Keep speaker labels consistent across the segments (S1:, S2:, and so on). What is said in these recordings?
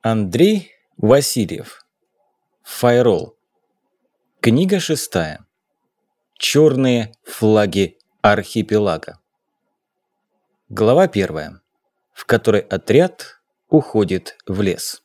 S1: Андрей Васильев. Файрол. Книга 6. Черные флаги архипелага. Глава 1, в которой отряд уходит в лес.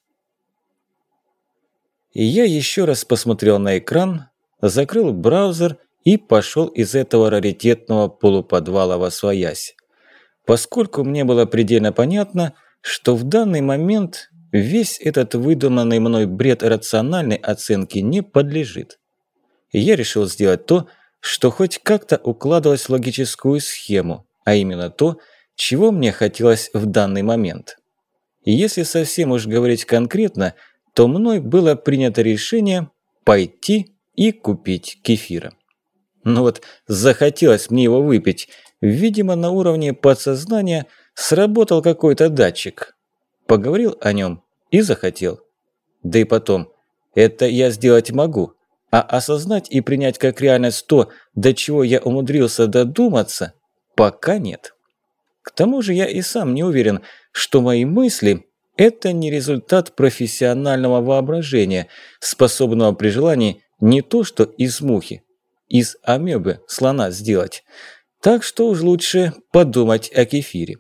S1: И я еще раз посмотрел на экран, закрыл браузер и пошел из этого раритетного полуподвала восвоясь, поскольку мне было предельно понятно, что в данный момент весь этот выдуманный мной бред рациональной оценки не подлежит. И я решил сделать то, что хоть как-то укладывалось в логическую схему, а именно то, чего мне хотелось в данный момент. И если совсем уж говорить конкретно, то мной было принято решение пойти и купить кефира. Но вот захотелось мне его выпить. Видимо, на уровне подсознания сработал какой-то датчик. Поговорил о нем и захотел. Да и потом, это я сделать могу, а осознать и принять как реальность то, до чего я умудрился додуматься, пока нет. К тому же я и сам не уверен, что мои мысли – это не результат профессионального воображения, способного при желании не то что из мухи, из амебы слона сделать. Так что уж лучше подумать о кефире.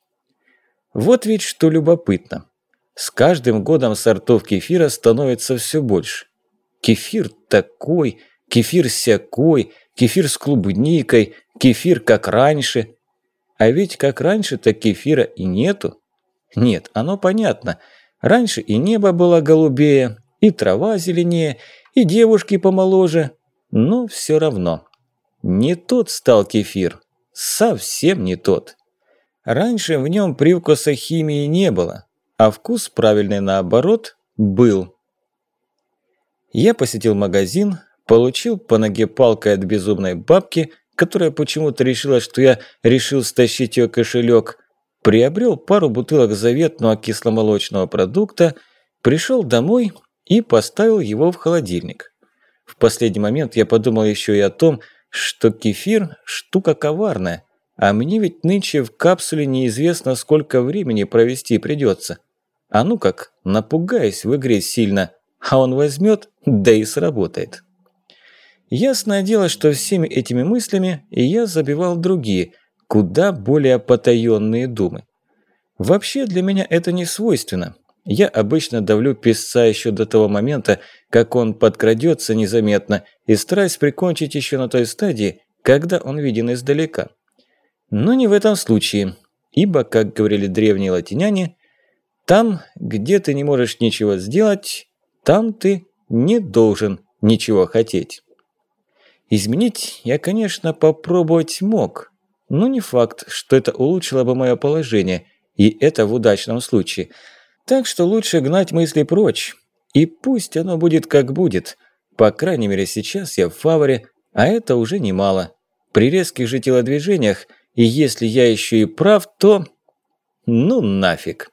S1: Вот ведь что любопытно. С каждым годом сортов кефира становится все больше. Кефир такой, кефир сякой, кефир с клубникой, кефир как раньше. А ведь как раньше-то кефира и нету. Нет, оно понятно. Раньше и небо было голубее, и трава зеленее, и девушки помоложе. Но все равно. Не тот стал кефир. Совсем не тот. Раньше в нем привкуса химии не было, а вкус правильный наоборот был. Я посетил магазин, получил по ноге палкой от безумной бабки, которая почему-то решила, что я решил стащить ее кошелек, приобрел пару бутылок заветного кисломолочного продукта, пришел домой и поставил его в холодильник. В последний момент я подумал еще и о том, что кефир – штука коварная, а мне ведь нынче в капсуле неизвестно, сколько времени провести придется. А ну как, напугаюсь в игре сильно, а он возьмет, да и сработает. Ясное дело, что всеми этими мыслями я забивал другие, куда более потаенные думы. Вообще для меня это не свойственно. Я обычно давлю песца еще до того момента, как он подкрадется незаметно, и стараюсь прикончить еще на той стадии, когда он виден издалека. Но не в этом случае, ибо, как говорили древние латиняне, там, где ты не можешь ничего сделать, там ты не должен ничего хотеть. Изменить я, конечно, попробовать мог, но не факт, что это улучшило бы мое положение, и это в удачном случае. Так что лучше гнать мысли прочь, и пусть оно будет как будет. По крайней мере, сейчас я в фаворе, а это уже немало. При резких же телодвижениях, и если я еще и прав, то... ну нафиг.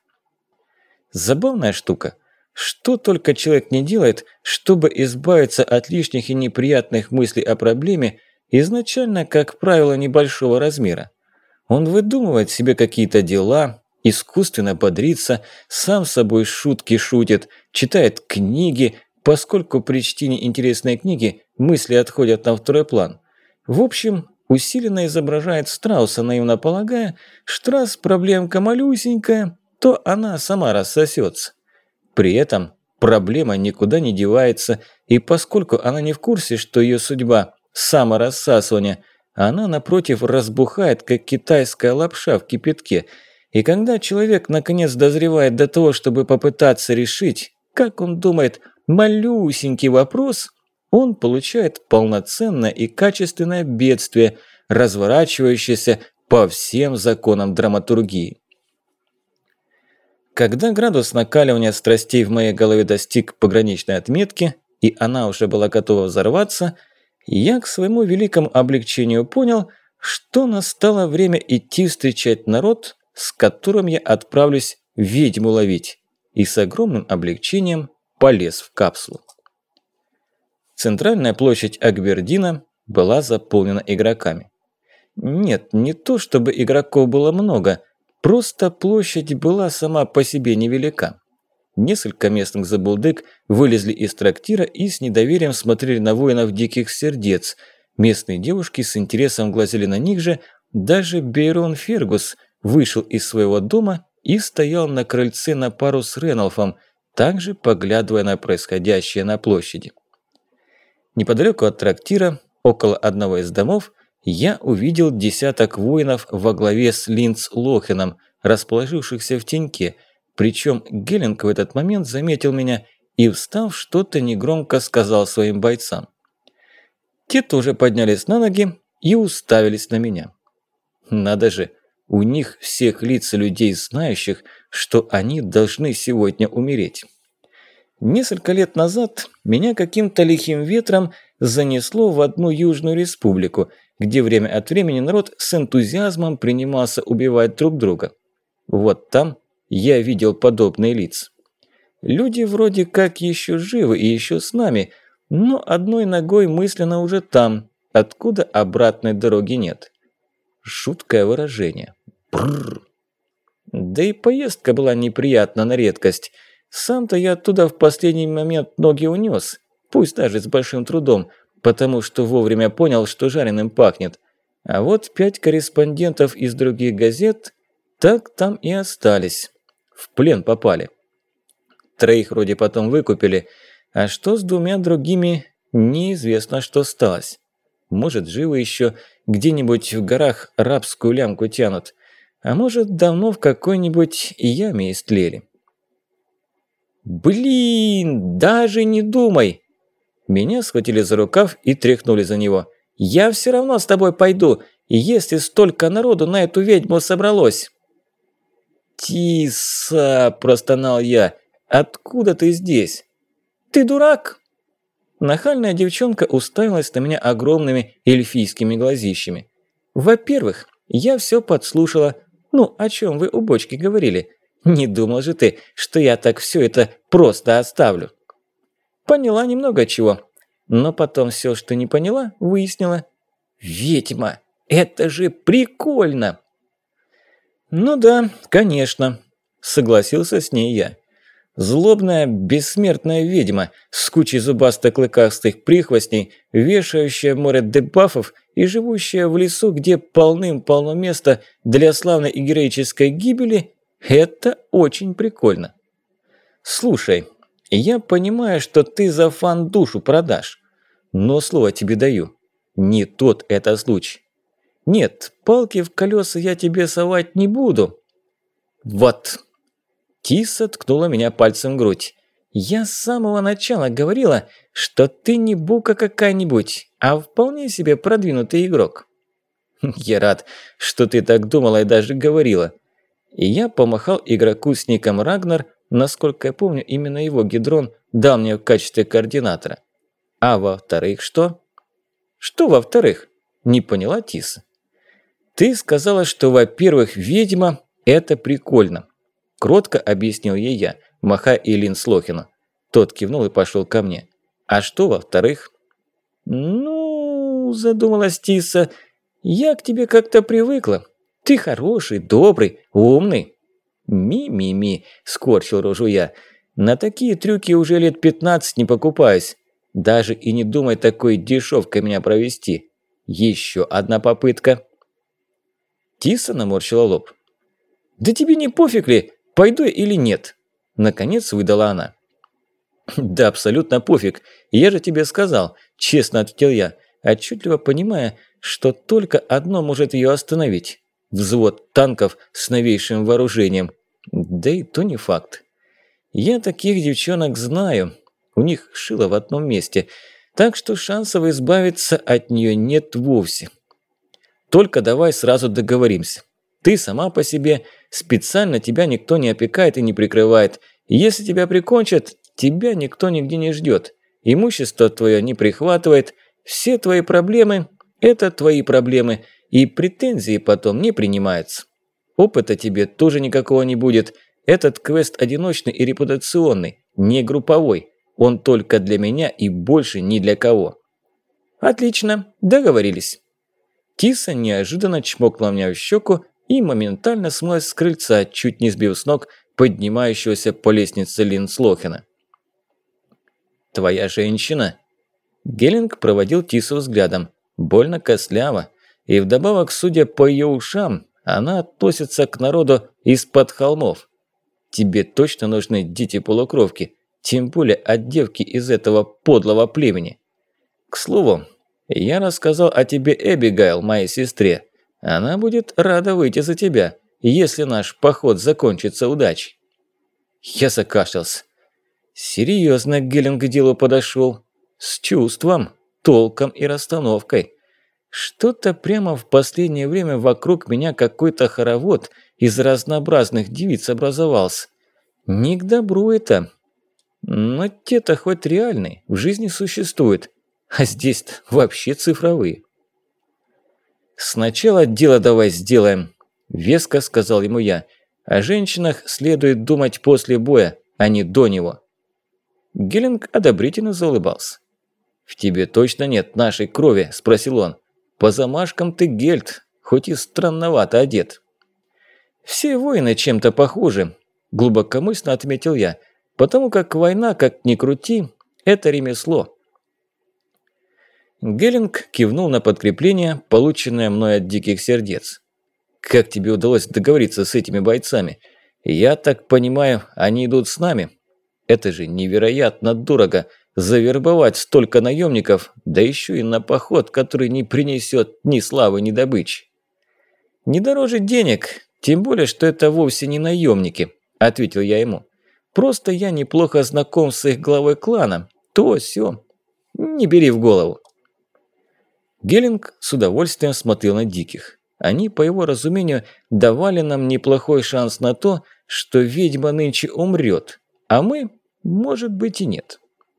S1: Забавная штука. Что только человек не делает, чтобы избавиться от лишних и неприятных мыслей о проблеме, изначально, как правило, небольшого размера. Он выдумывает себе какие-то дела, искусственно бодрится, сам с собой шутки шутит, читает книги, поскольку при чтении интересной книги мысли отходят на второй план. В общем, усиленно изображает страуса, наивно полагая, что раз проблемка малюсенькая, то она сама рассосется. При этом проблема никуда не девается, и поскольку она не в курсе, что ее судьба – саморассасывание, она, напротив, разбухает, как китайская лапша в кипятке. И когда человек наконец дозревает до того, чтобы попытаться решить, как он думает, малюсенький вопрос, он получает полноценное и качественное бедствие, разворачивающееся по всем законам драматургии. Когда градус накаливания страстей в моей голове достиг пограничной отметки, и она уже была готова взорваться, я к своему великому облегчению понял, что настало время идти встречать народ, с которым я отправлюсь ведьму ловить, и с огромным облегчением полез в капсулу. Центральная площадь Акбердина была заполнена игроками. Нет, не то чтобы игроков было много, просто площадь была сама по себе невелика. Несколько местных забулдык вылезли из трактира и с недоверием смотрели на воинов диких сердец. Местные девушки с интересом глазели на них же. Даже Бейрон Фергус вышел из своего дома и стоял на крыльце на пару с Реналфом, также поглядывая на происходящее на площади. Неподалеку от трактира, около одного из домов, я увидел десяток воинов во главе с Линдс Лохеном, расположившихся в теньке, причем Геллинг в этот момент заметил меня и, встав, что-то негромко сказал своим бойцам. Те тоже поднялись на ноги и уставились на меня. Надо же, у них всех лица людей, знающих, что они должны сегодня умереть. Несколько лет назад меня каким-то лихим ветром занесло в одну Южную Республику, где время от времени народ с энтузиазмом принимался убивать друг друга. Вот там я видел подобные лица. Люди вроде как еще живы и еще с нами, но одной ногой мысленно уже там, откуда обратной дороги нет. Жуткое выражение. Бррр. Да и поездка была неприятна на редкость. Сам-то я оттуда в последний момент ноги унес, пусть даже с большим трудом, потому что вовремя понял, что жареным пахнет. А вот 5 корреспондентов из других газет так там и остались. В плен попали. 3 вроде потом выкупили, а что с 2 другими, неизвестно, что сталось. Может, живы еще, где-нибудь в горах рабскую лямку тянут, а может, давно в какой-нибудь яме истлели. «Блин, даже не думай!» Меня схватили за рукав и тряхнули за него. «Я все равно с тобой пойду, если столько народу на эту ведьму собралось!» «Тиса!» – простонал я. «Откуда ты здесь?» «Ты дурак!» Нахальная девчонка уставилась на меня огромными эльфийскими глазищами. «Во-первых, я все подслушала. Ну, о чем вы у бочки говорили? Не думал же ты, что я так все это просто оставлю?» Поняла немного чего, но потом все, что не поняла, выяснила. «Ведьма! Это же прикольно!» «Ну да, конечно», – согласился с ней я. Злобная, бессмертная ведьма с кучей зубасто-клыкастых прихвостней, вешающая море дебафов и живущая в лесу, где полным-полно места для славной и героической гибели – это очень прикольно. Слушай, я понимаю, что ты за фан душу продашь, но слово тебе даю, не тот это случай. Нет, палки в колеса я тебе совать не буду. Вот. Тиса ткнула меня пальцем в грудь. «Я с самого начала говорила, что ты не бука какая-нибудь, а вполне себе продвинутый игрок». «Я рад, что ты так думала и даже говорила». И я помахал игроку с ником Рагнар, насколько я помню, именно его Гидрон дал мне в качестве координатора. «А во-вторых, что?» «Что во-вторых?» – не поняла Тиса. «Ты сказала, что, во-первых, ведьма – это прикольно». Кротко объяснил ей я, махая Линдс Лохену. Тот кивнул и пошел ко мне. «А что во-вторых?» «Ну, задумалась Тиса, я к тебе как-то привыкла. Ты хороший, добрый, умный». «Ми-ми-ми», – скорчил рожу я. «На такие трюки уже лет 15 не покупаюсь. Даже и не думай такой дешевкой меня провести. Еще одна попытка». Тиса наморщила лоб. «Да тебе не пофиг ли, пойду или нет?» Наконец выдала она. «Да абсолютно пофиг, я же тебе сказал», – честно ответил я, отчетливо понимая, что только одно может ее остановить – взвод танков с новейшим вооружением. Да и то не факт. Я таких девчонок знаю, у них шило в одном месте, так что шансов избавиться от нее нет вовсе. Только давай сразу договоримся. Ты сама по себе, специально тебя никто не опекает и не прикрывает. Если тебя прикончат, тебя никто нигде не ждет. Имущество твое не прихватывает. Все твои проблемы – это твои проблемы, и претензии потом не принимаются. Опыта тебе тоже никакого не будет. Этот квест одиночный и репутационный, не групповой. Он только для меня и больше ни для кого. Отлично, договорились. Тиса неожиданно чмокнула меня в щеку и моментально смылась с крыльца, чуть не сбив с ног поднимающегося по лестнице Линслохена. «Твоя женщина?» Геллинг проводил Тису взглядом. Больно косляво. И вдобавок, судя по ее ушам, она относится к народу из-под холмов. Тебе точно нужны дети-полукровки, тем более от девки из этого подлого племени. К слову, я рассказал о тебе Эбигайл, моей сестре. Она будет рада выйти за тебя, если наш поход закончится удачей». Я закашлялся. Серьезно Геллинг к делу подошел. С чувством, толком и расстановкой. Что-то прямо в последнее время вокруг меня какой-то хоровод из разнообразных девиц образовался. Не к добру это. Но те-то хоть реальные, в жизни существуют. А здесь-то вообще цифровые. «Сначала дело давай сделаем», – веско сказал ему я. «О женщинах следует думать после боя, а не до него». Геллинг одобрительно заулыбался. «В тебе точно нет нашей крови?» – спросил он. «По замашкам ты гельд, хоть и странновато одет». «Все воины чем-то похожи», – глубокомысленно отметил я, «потому как война, как ни крути, это ремесло». Геллинг кивнул на подкрепление, полученное мной от диких сердец. «Как тебе удалось договориться с этими бойцами? Я так понимаю, они идут с нами? Это же невероятно дорого – завербовать столько наемников, да еще и на поход, который не принесет ни славы, ни добычи». «Не дороже денег, тем более, что это вовсе не наемники», – ответил я ему. «Просто я неплохо знаком с их главой клана, то-сё. Не бери в голову». Геллинг с удовольствием смотрел на диких. Они, по его разумению, давали нам неплохой шанс на то, что ведьма нынче умрет, а мы, может быть, и нет.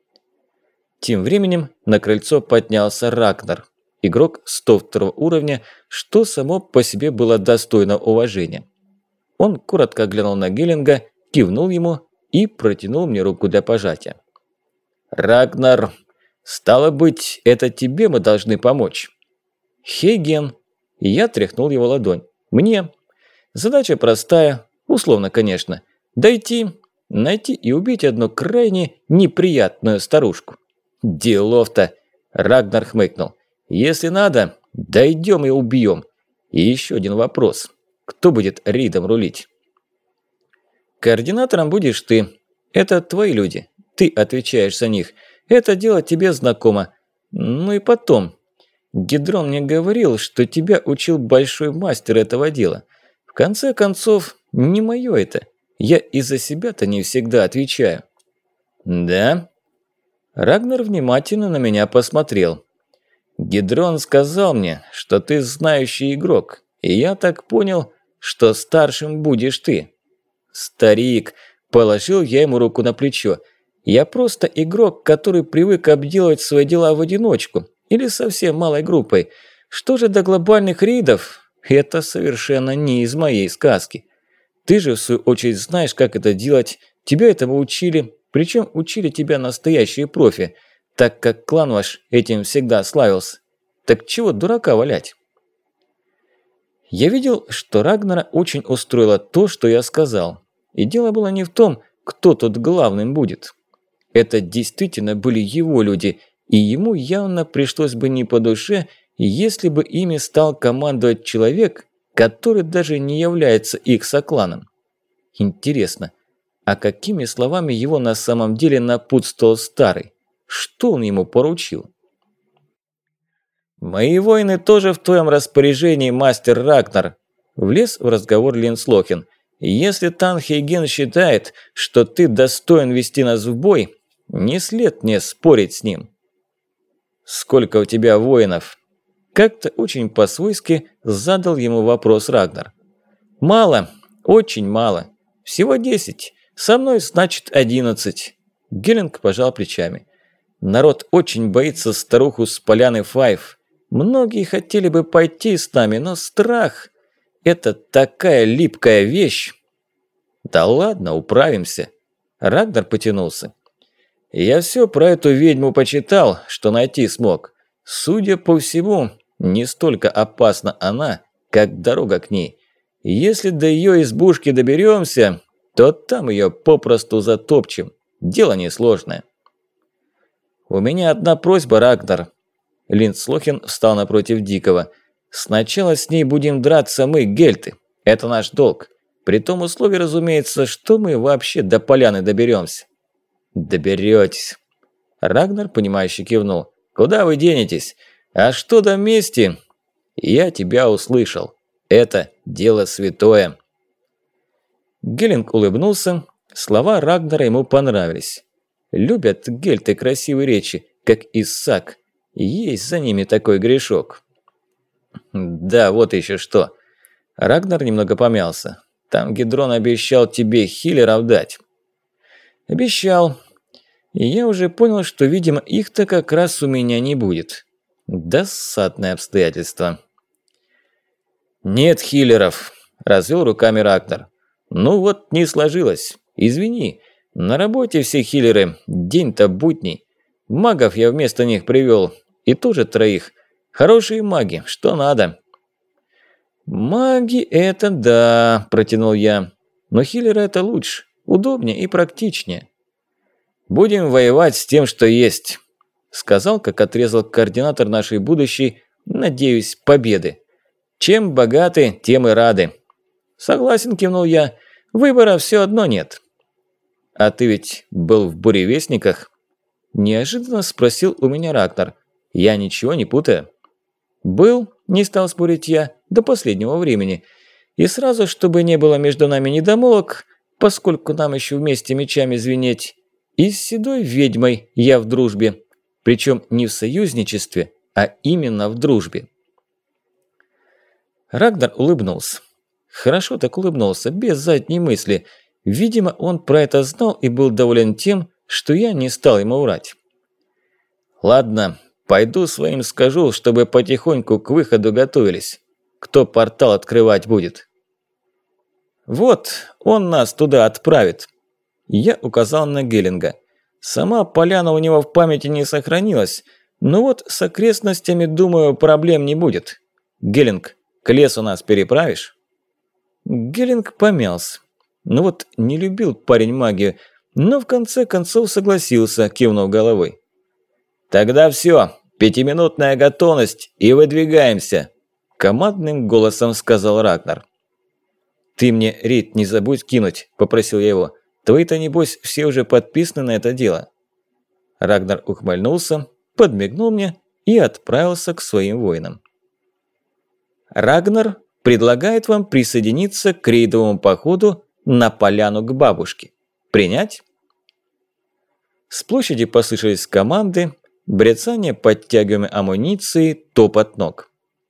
S1: Тем временем на крыльцо поднялся Рагнар, игрок 102 уровня, что само по себе было достойно уважения. Он коротко глянул на Геллинга, кивнул ему и протянул мне руку для пожатия. «Рагнар, стало быть, это тебе мы должны помочь». «Хейген». Я тряхнул его ладонь. «Мне. Задача простая, условно, конечно. Найти и убить одну крайне неприятную старушку». «Делов-то!» – Рагнар хмыкнул. «Если надо, дойдем и убьем. И еще один вопрос. Кто будет рейдом рулить?» «Координатором будешь ты. Это твои люди. Ты отвечаешь за них. Это дело тебе знакомо. Ну и потом. Гидрон мне говорил, что тебя учил большой мастер этого дела. В конце концов, не мое это. Я и за себя-то не всегда отвечаю». «Да?» Рагнар внимательно на меня посмотрел. «Гидрон сказал мне, что ты знающий игрок, и я так понял, что старшим будешь ты». «Старик», – положил я ему руку на плечо, – «я просто игрок, который привык обделывать свои дела в одиночку или совсем малой группой. Что же до глобальных рейдов? Это совершенно не из моей сказки. Ты же, в свою очередь, знаешь, как это делать, тебя этому учили». Причем учили тебя настоящие профи, так как клан ваш этим всегда славился. Так чего дурака валять?» Я видел, что Рагнара очень устроило то, что я сказал. И дело было не в том, кто тут главным будет. Это действительно были его люди, и ему явно пришлось бы не по душе, если бы ими стал командовать человек, который даже не является их сокланом. Интересно, а какими словами его на самом деле напутствовал старый? Что он ему поручил? «Мои воины тоже в твоем распоряжении, мастер Рагнар», – влез в разговор Линслохен. «Если Танхейген считает, что ты достоин вести нас в бой, не след мне спорить с ним». «Сколько у тебя воинов?» Как-то очень по-свойски задал ему вопрос Рагнар. «Мало, очень мало. Всего 10. Со мной, значит, 11. Геллинг пожал плечами. «Народ очень боится старуху с поляны Файв. Многие хотели бы пойти с нами, но страх – это такая липкая вещь». «Да ладно, управимся». Рагнар потянулся. «Я все про эту ведьму почитал, что найти смог. Судя по всему, не столько опасна она, как дорога к ней. Если до ее избушки доберемся, то там ее попросту затопчем. Дело несложное. У меня одна просьба, Рагнар. Линдслохен встал напротив Дикого. Сначала с ней будем драться мы, гельты. Это наш долг. При том условии, разумеется, что мы вообще до поляны доберемся. Доберетесь. Рагнар, понимающе кивнул. Куда вы денетесь? А что до мести? Я тебя услышал. Это дело святое. Геллинг улыбнулся. Слова Рагнара ему понравились. Любят гельты красивые речи, как Исаак. Есть за ними такой грешок. Да, вот еще что. Рагнар немного помялся. Там Гидрон обещал тебе хиллеров дать. Обещал. И я уже понял, что, видимо, их-то как раз у меня не будет. Досадное обстоятельство. Нет хиллеров, развел руками Рагнар. Ну вот, не сложилось. Извини, на работе все хиллеры, день-то будний. Магов я вместо них привел, и тоже 3. Хорошие маги, что надо. Маги это да, протянул я. Но хиллеры это лучше, удобнее и практичнее. Будем воевать с тем, что есть, сказал, как отрезал координатор нашей будущей, надеюсь, победы. Чем богаты, тем и рады. Согласен, кивнул я. Выбора все одно нет. А ты ведь был в буревестниках? Неожиданно спросил у меня Рагнар. Я ничего не путаю. Был, не стал спорить я, до последнего времени. И сразу, чтобы не было между нами недомолвок, поскольку нам еще вместе мечами звенеть, и с седой ведьмой я в дружбе. Причем не в союзничестве, а именно в дружбе. Рагнар улыбнулся. Хорошо так улыбнулся, без задней мысли. Видимо, он про это знал и был доволен тем, что я не стал ему врать. Ладно, пойду своим скажу, чтобы потихоньку к выходу готовились. Кто портал открывать будет? Вот, он нас туда отправит. Я указал на Геллинга. Сама поляна у него в памяти не сохранилась, но вот с окрестностями, думаю, проблем не будет. Геллинг, к лесу нас переправишь? Геллинг помялся. Ну вот не любил парень магию, но в конце концов согласился, кивнув головой. Тогда все, 5-минутная готовность и выдвигаемся, командным голосом сказал Рагнар. Ты мне рейд не забудь кинуть, попросил я его. Твои-то, небось, все уже подписаны на это дело. Рагнар ухмыльнулся, подмигнул мне и отправился к своим воинам. Рагнар предлагает вам присоединиться к рейдовому походу на поляну к бабушке. Принять? С площади послышались команды, брецание подтягиваемой амуниции, топот ног.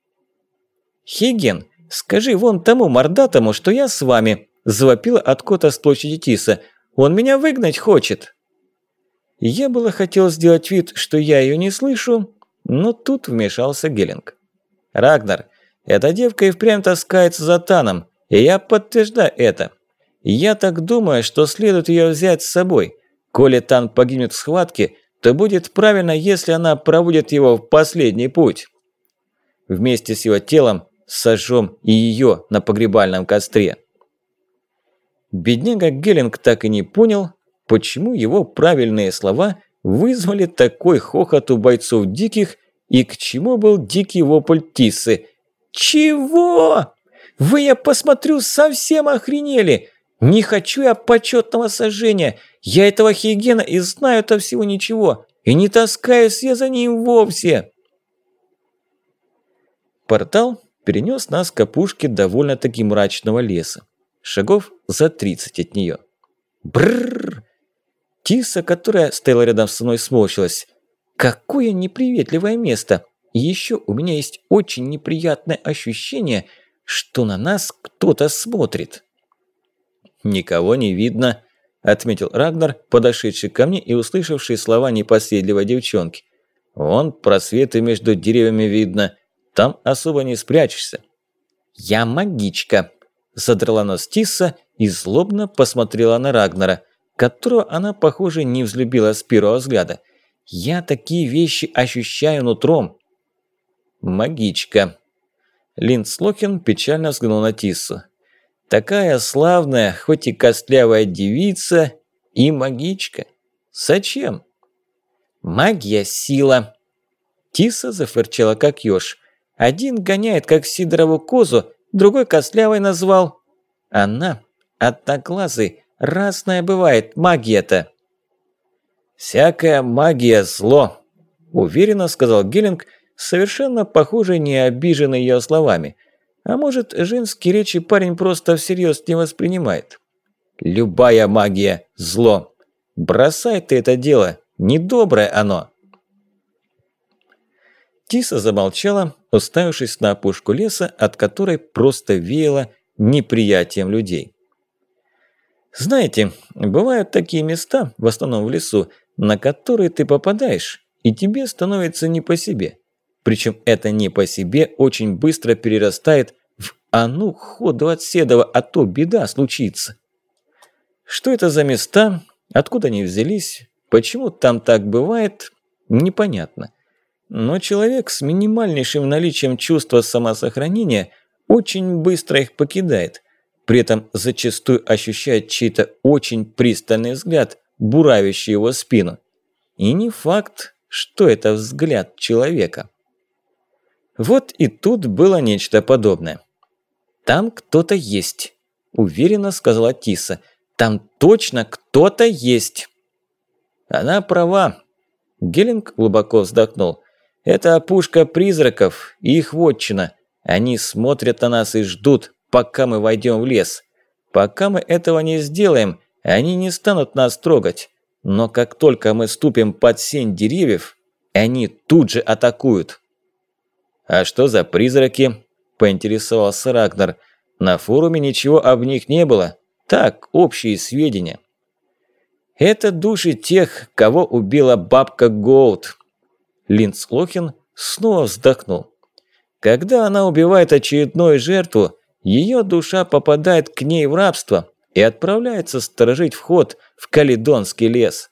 S1: «Хейген, скажи вон тому мордатому, что я с вами», – завопила откуда с площади Тиса. «Он меня выгнать хочет». Я было хотел сделать вид, что я ее не слышу, но тут вмешался Геллинг. «Рагнар, эта девка и впрямь таскается за Таном, и я подтверждаю это. Я так думаю, что следует ее взять с собой. Коли Тан погибнет в схватке, то будет правильно, если она проводит его в последний путь. Вместе с его телом сожжем и ее на погребальном костре». Бедняга Геллинг так и не понял, почему его правильные слова вызвали такой хохот у бойцов диких и к чему был дикий вопль Тиссы. «Чего? Вы, я посмотрю, совсем охренели! Не хочу я почетного сожжения! Я этого Хейгена и знаю-то всего ничего, и не таскаюсь я за ним вовсе!» Портал перенес нас к опушке довольно-таки мрачного леса. Шагов за 30 от нее. Брррр! Тиса, которая стояла рядом со мной, сморщилась. Какое неприветливое место! И еще у меня есть очень неприятное ощущение, что на нас кто-то смотрит. «Никого не видно», – отметил Рагнар, подошедший ко мне и услышавший слова непоседливой девчонки. «Вон просветы между деревьями видно, там особо не спрячешься». «Я магичка», – задрала нос Тисса и злобно посмотрела на Рагнара, которого она, похоже, не взлюбила с первого взгляда. «Я такие вещи ощущаю нутром». «Магичка». Линдслохен печально взглянул на Тиссу. Такая славная, хоть и костлявая девица и магичка. Зачем? Магия – сила. Тиса зафырчала, как ёж. Один гоняет, как Сидорову козу, другой костлявой назвал. Она, одноглазый, разная бывает магия-то. «Всякая магия – зло», – уверенно сказал Геллинг, совершенно похоже, не обиженный ее словами. А может, женские речи парень просто всерьез не воспринимает. «Любая магия – зло. Бросай ты это дело, недоброе оно». Тиса замолчала, уставившись на опушку леса, от которой просто веяло неприятием людей. Знаете, бывают такие места, в основном в лесу, на которые ты попадаешь, и тебе становится не по себе. Причем это не по себе очень быстро перерастает в «а ну, ходу от седова, а то беда случится». Что это за места, откуда они взялись, почему там так бывает, непонятно. Но человек с минимальнейшим наличием чувства самосохранения очень быстро их покидает, при этом зачастую ощущает чей-то очень пристальный взгляд, буравящий его спину. И не факт, что это взгляд человека. Вот и тут было нечто подобное. «Там кто-то есть», – уверенно сказала Тиса. «Там точно кто-то есть». Она права. Геллинг глубоко вздохнул. Это опушка призраков и их вотчина. Они смотрят на нас и ждут, пока мы войдем в лес. Пока мы этого не сделаем, они не станут нас трогать. Но как только мы ступим под сень деревьев, они тут же атакуют. «А что за призраки?» – поинтересовался Рагнар. «На форуме ничего об них не было. Так, общие сведения». «Это души тех, кого убила бабка Гоут». Линдс Лохин снова вздохнул. Когда она убивает очередную жертву, ее душа попадает к ней в рабство и отправляется сторожить вход в Каледонский лес.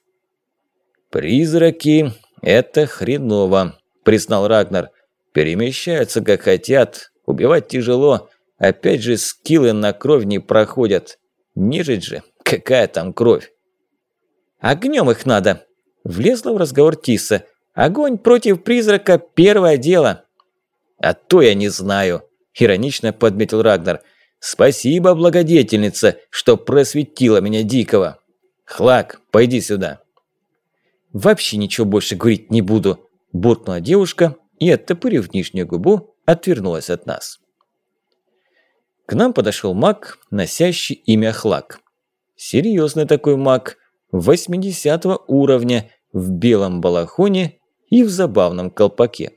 S1: «Призраки – это хреново», – признал Рагнар. «Перемещаются как хотят, убивать тяжело, опять же скиллы на кровь не проходят. Нежить же, какая там кровь?» «Огнем их надо», – влезла в разговор Тиса. «Огонь против призрака – первое дело». «А то я не знаю», – иронично подметил Рагнар. «Спасибо, благодетельница, что просветила меня дикого. Хлак, пойди сюда». «Вообще ничего больше говорить не буду», – буркнула девушка и, оттопырив нижнюю губу, отвернулась от нас. К нам подошел маг, носящий имя Хлак. Серьезный такой маг, 80 уровня, в белом балахоне и в забавном колпаке.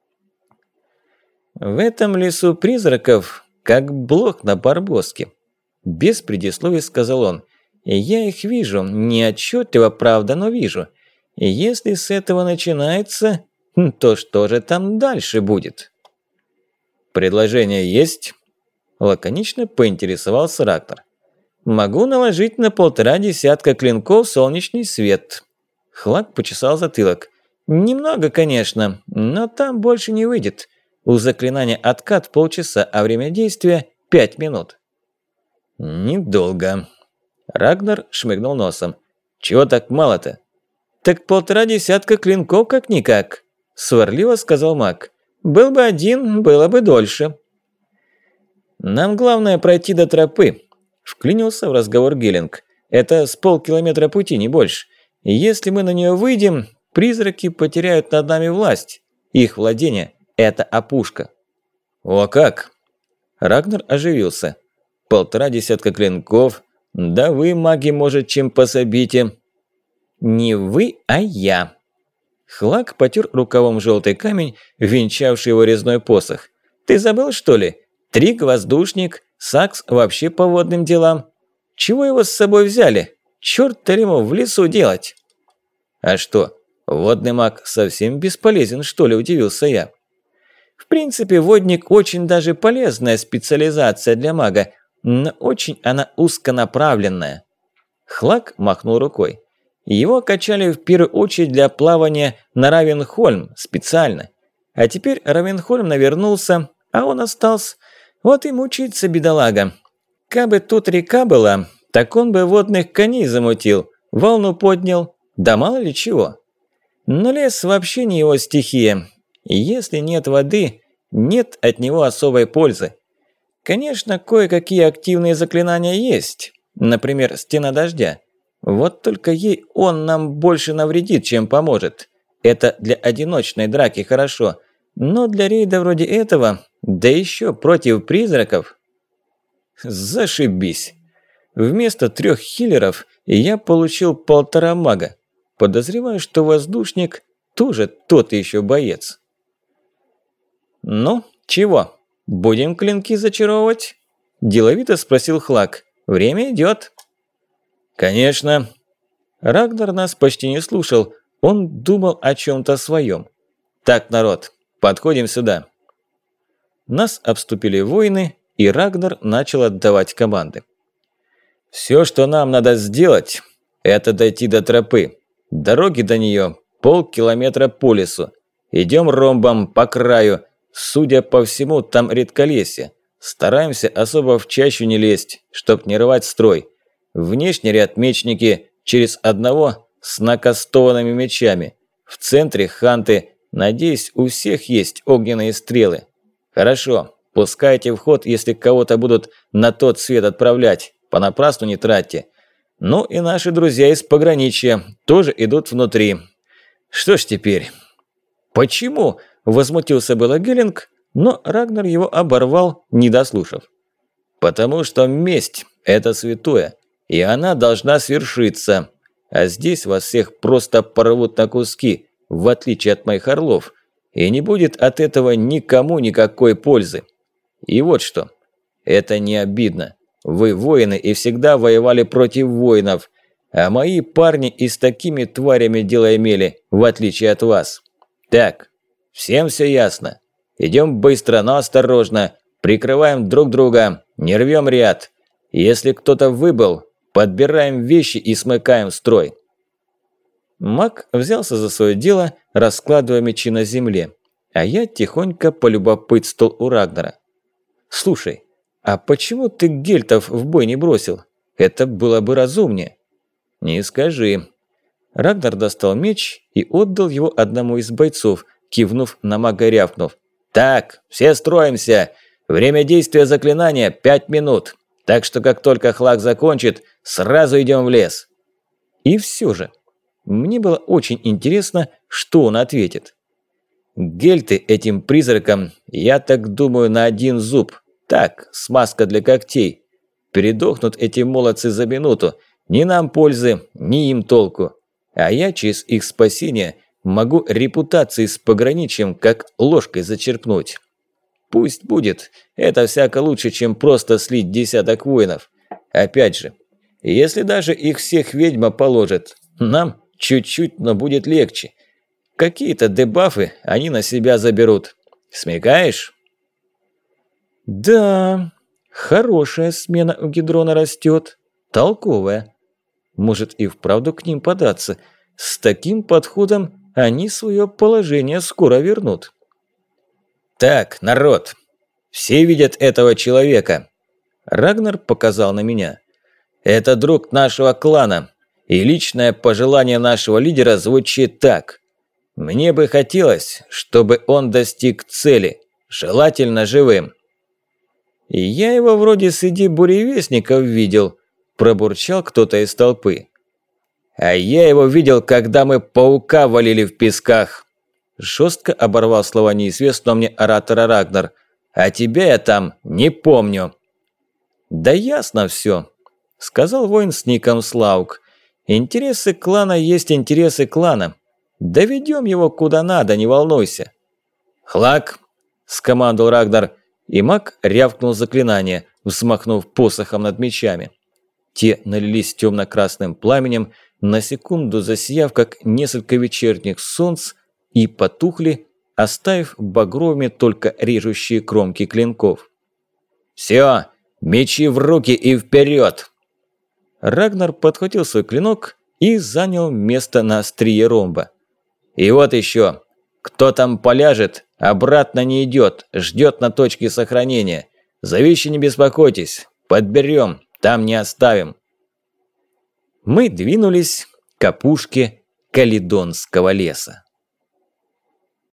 S1: «В этом лесу призраков, как блох на барбоске», – без предисловий сказал он. «Я их вижу, не отчетливо, правда, но вижу. И если с этого начинается, то что же там дальше будет?» «Предложение есть?» – лаконично поинтересовался Рагнар. «Могу наложить на 1,5 десятка клинков солнечный свет». Хлак почесал затылок. «Немного, конечно, но там больше не выйдет. У заклинания откат полчаса, а время действия 5 минут». «Недолго». Рагнар шмыгнул носом. «Чего так мало-то?» «Так 1,5 десятка клинков как-никак», – сварливо сказал маг. «Был бы один, было бы дольше». «Нам главное пройти до тропы», – вклинился в разговор Геллинг. «Это с полкилометра пути, не больше. И если мы на нее выйдем, призраки потеряют над нами власть. Их владение – это опушка». «О как!» Рагнар оживился. 1,5 десятка клинков. Да вы, маги, может, чем пособите. «Не вы, а я». Хлак потер рукавом желтый камень, венчавший его резной посох. «Ты забыл, что ли? Трик – воздушник, Сакс вообще по водным делам. Чего его с собой взяли? Черт-то ему в лесу делать!» «А что, водный маг совсем бесполезен, что ли?» – удивился я. «В принципе, водник очень даже полезная специализация для мага, но очень она узконаправленная». Хлак махнул рукой. Его качали в первую очередь для плавания на Равенхольм специально. А теперь Равенхольм навернулся, а он остался. Вот и мучается бедолага. Кабы тут река была, так он бы водных коней замутил, волну поднял, да мало ли чего. Но лес вообще не его стихия. Если нет воды, нет от него особой пользы. Конечно, кое-какие активные заклинания есть, например, стена дождя. Вот только ей он нам больше навредит, чем поможет. Это для одиночной драки хорошо, но для рейда вроде этого, да еще против призраков. Зашибись. Вместо 3 хиллеров я получил 1,5 мага. Подозреваю, что воздушник тоже тот еще боец. «Ну, чего, будем клинки зачаровывать?» – деловито спросил Хлак. «Время идет». «Конечно». Рагнар нас почти не слушал, он думал о чем-то своем. «Так, народ, подходим сюда». Нас обступили воины, и Рагнар начал отдавать команды. «Все, что нам надо сделать, это дойти до тропы. Дороги до нее 0,5 километра по лесу. Идем ромбом по краю. Судя по всему, там редколесье. Стараемся особо в чащу не лезть, чтоб не рвать строй. Внешний ряд мечники, через одного с накастованными мечами. В центре ханты. Надеюсь, у всех есть огненные стрелы. Хорошо, пускайте в ход, если кого-то будут на тот свет отправлять. Понапрасну не тратьте. Ну и наши друзья из пограничья тоже идут внутри. Что ж теперь?» «Почему?» – возмутился было Геллинг, но Рагнар его оборвал, не дослушав. «Потому что месть – это святое, и она должна свершиться. А здесь вас всех просто порвут на куски, в отличие от моих орлов, и не будет от этого никому никакой пользы. И вот что, это не обидно. Вы воины и всегда воевали против воинов, а мои парни и с такими тварями дело имели, в отличие от вас. Так, всем все ясно. Идем быстро, но осторожно, прикрываем друг друга, не рвем ряд. Если кто-то выбыл, подбираем вещи и смыкаем строй». Маг взялся за свое дело, раскладывая мечи на земле, а я тихонько полюбопытствовал у Рагнара. «Слушай, а почему ты гельтов в бой не бросил? Это было бы разумнее». «Не скажи». Рагнар достал меч и отдал его одному из бойцов, кивнув на мага, рявкнув. «Так, все строимся. Время действия заклинания 5 минут. Так что как только Хлак закончит, сразу идем в лес». И все же, мне было очень интересно, что он ответит. «Гельты этим призракам, я так думаю, на один зуб. Так, смазка для когтей. Передохнут эти молодцы за минуту. Ни нам пользы, ни им толку. А я через их спасение могу репутации с пограничьем как ложкой зачерпнуть. Пусть будет, это всяко лучше, чем просто слить десяток воинов. Опять же, если даже их всех ведьма положит, нам чуть-чуть, но будет легче. Какие-то дебафы они на себя заберут. Смекаешь?» «Да, хорошая смена у Гидрона растет, толковая. Может и вправду к ним податься. С таким подходом они свое положение скоро вернут». «Так, народ, все видят этого человека». Рагнар показал на меня. «Это друг нашего клана, и личное пожелание нашего лидера звучит так. Мне бы хотелось, чтобы он достиг цели, желательно живым». «И я его вроде среди буревестников видел», – пробурчал кто-то из толпы. «А я его видел, когда мы паука валили в песках», – жестко оборвал слова неизвестного мне оратора Рагнар. «А тебя я там не помню». «Да ясно все», – сказал воин с ником Слаук. «Интересы клана есть интересы клана. Доведем его куда надо, не волнуйся». «Хлак», – скомандовал Рагнар, и маг рявкнул заклинание, взмахнув посохом над мечами. Те налились темно-красным пламенем, на секунду засияв, как несколько вечерних солнц, и потухли, оставив багровыми только режущие кромки клинков. «Все, мечи в руки и вперед!» Рагнар подхватил свой клинок и занял место на острие ромба. «И вот еще, кто там поляжет, обратно не идет, ждет на точке сохранения. За вещи не беспокойтесь, Подберем, там не оставим». Мы двинулись к опушке Каледонского леса.